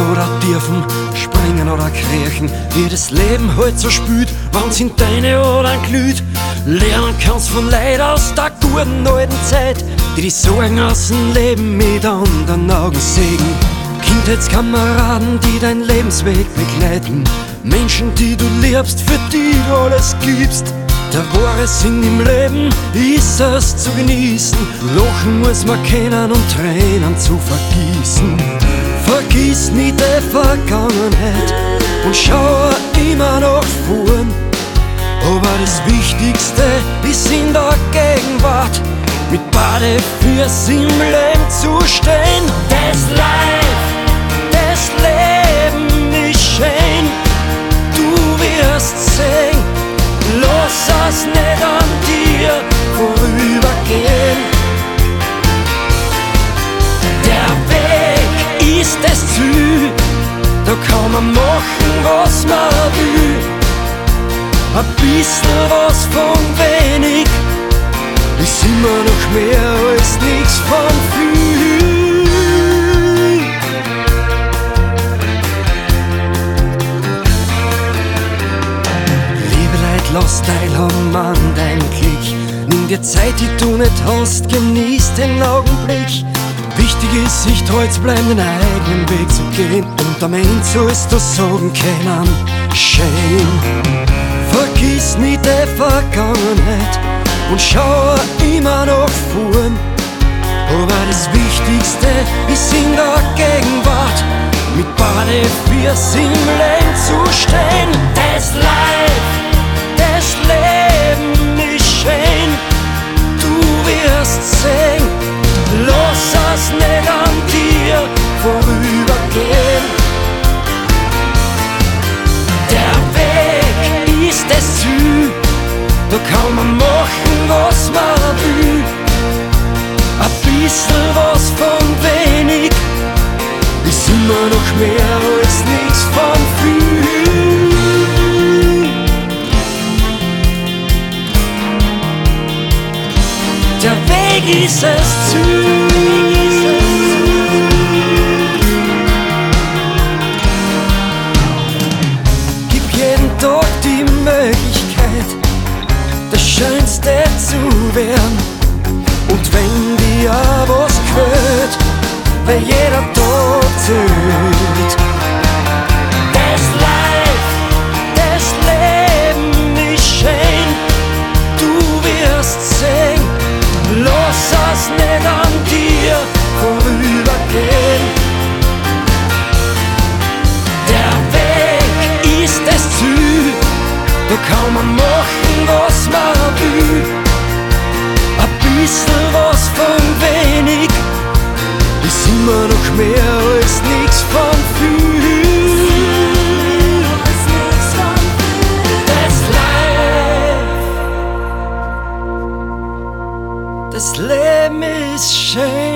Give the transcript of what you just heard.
oder dürfen, springen oder kriechen, wie das Leben halt so spült, wenn's in deine Adern glüht. Lernen kannst von Leid aus der guten alten Zeit, die Sorgen aus dem Leben mit anderen Augen sehen. Kindheitskameraden, die dein Lebensweg begleiten, Menschen, die du liebst, für die du alles gibst. Der wahre Sinn im Leben ist es zu genießen. Lachen muss man kennen und Tränen zu vergießen. Vergiss nie die Vergangenheit und schau immer nach vorn. Aber das Wichtigste ist in der Gegenwart, mit beide Füßen im Leben zu stehen. Das Leben ist schön, du wirst sehen. Lass es nicht an dir vorübergehen. Der Weg ist das Ziel, da kann man machen, was man will. Ein bisschen was von wenig ist immer noch mehr als nichts von viel. Lass teilhaben an dein Glück. Nimm dir Zeit, die du nicht hast, genieß den Augenblick. Wichtig ist, sich treu zu bleiben, den eigenen Weg zu gehen. Und am Ende sollst du sagen können, schön. Vergiss nie die Vergangenheit und schau immer nach vorn. Aber das Wichtigste ist in der Gegenwart, mit beide Füßen im Leben zu stehen. Das Leben ist schön, du wirst sehen. Lass es nicht an dir vorübergehen. Der Weg ist das Ziel, da kann man machen, was man will. Ein bisschen was von wenig ist immer noch mehr als nichts von viel. Der Weg ist das Ziel. Gib jeden Tag die Möglichkeit, das Schönste zu werden. Und wenn dir was gefällt, weil jeder Tag zählt. Das Leben ist schön, du wirst sehen. Lass es nicht an dir vorübergehen. Der Weg ist das Ziel, da kann man machen, was man will. Ein bisschen was von wenig ist immer noch mehr als nichts von viel. Das Leben ist schön.